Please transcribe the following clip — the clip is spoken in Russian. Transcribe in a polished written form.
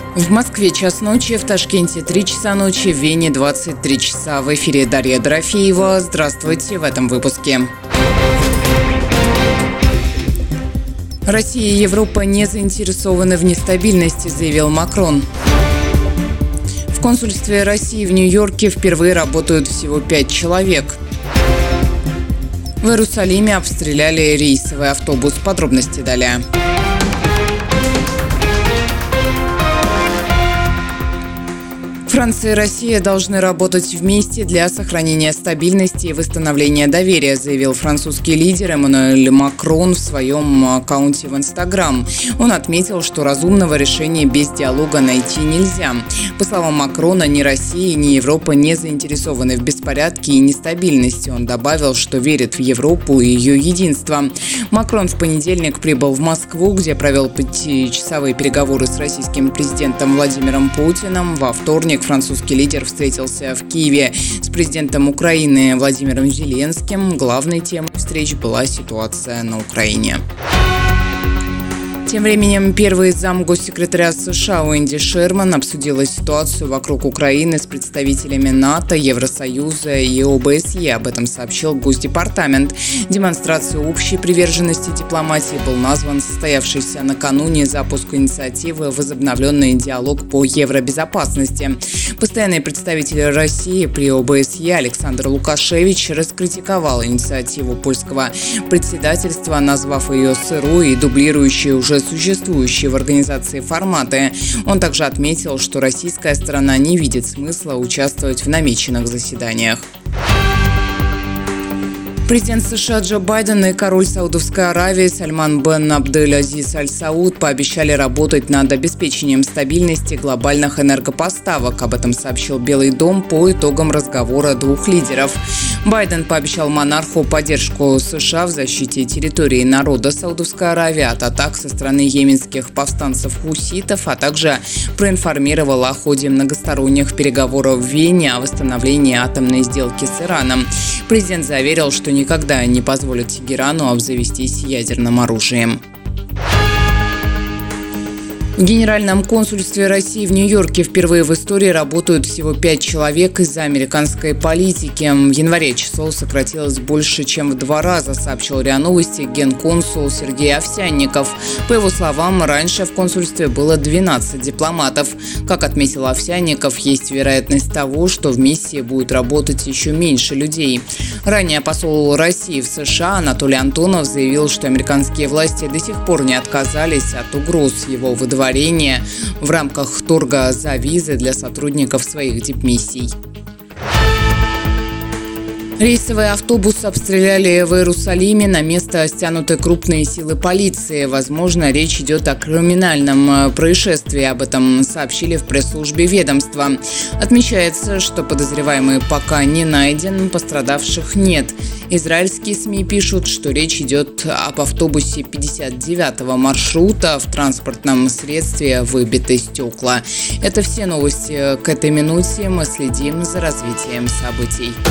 В Москве час ночи, в Ташкенте 3 часа ночи, в Вене 23 часа. В эфире Дарья Дорофеева. Здравствуйте в этом выпуске. Россия и Европа не заинтересованы в нестабильности, заявил Макрон. В консульстве России в Нью-Йорке впервые работают всего 5 человек. В Иерусалиме обстреляли рейсовый автобус. Подробности далее. Франция и Россия должны работать вместе для сохранения стабильности и восстановления доверия, заявил французский лидер Эммануэль Макрон в своем аккаунте в Инстаграм. Он отметил, что разумного решения без диалога найти нельзя. По словам Макрона, ни Россия, ни Европа не заинтересованы в беспорядке и нестабильности. Он добавил, что верит в Европу и ее единство. Макрон в понедельник прибыл в Москву, где провел 5-часовые переговоры с российским президентом Владимиром Путиным. Во вторник французский лидер встретился в Киеве с президентом Украины Владимиром Зеленским. Главной темой встреч была ситуация на Украине. Тем временем первый замгоссекретаря США Уэнди Шерман обсудила ситуацию вокруг Украины с представителями НАТО, Евросоюза и ОБСЕ. Об этом сообщил Госдепартамент. Демонстрацией общей приверженности дипломатии был назван состоявшийся накануне запуск инициативы «Возобновленный диалог по евробезопасности». Постоянный представитель России при ОБСЕ Александр Лукашевич раскритиковал инициативу польского председательства, назвав ее сырой и дублирующей уже существующие в организации форматы. Он также отметил, что российская сторона не видит смысла участвовать в намеченных заседаниях. Президент США Джо Байден и король Саудовской Аравии Сальман бен Абдель-Азиз Аль-Сауд пообещали работать над обеспечением стабильности глобальных энергопоставок. Об этом сообщил Белый дом по итогам разговора двух лидеров. Байден пообещал монарху поддержку США в защите территории народа Саудовской Аравии от атак со стороны йеменских повстанцев-хуситов, а также проинформировал о ходе многосторонних переговоров в Вене о восстановлении атомной сделки с Ираном. Президент заверил, что никогда не позволит Тегерану обзавестись ядерным оружием. В Генеральном консульстве России в Нью-Йорке впервые в истории работают всего 5 человек из-за американской политики. В январе число сократилось больше, чем в 2 раза, сообщил РИА Новости генконсул Сергей Овсянников. По его словам, раньше в консульстве было 12 дипломатов. Как отметил Овсянников, есть вероятность того, что в миссии будет работать еще меньше людей. Ранее посол России в США Анатолий Антонов заявил, что американские власти до сих пор не отказались от угроз его выдворения в рамках торга за визы для сотрудников своих дипмиссий. Рейсовый автобус обстреляли в Иерусалиме. На место стянуты крупные силы полиции. Возможно, речь идет о криминальном происшествии. Об этом сообщили в пресс-службе ведомства. Отмечается, что подозреваемый пока не найден, пострадавших нет. Израильские СМИ пишут, что речь идет об автобусе 59-го маршрута. В транспортном средстве выбиты стекла. Это все новости к этой минуте. Мы следим за развитием событий.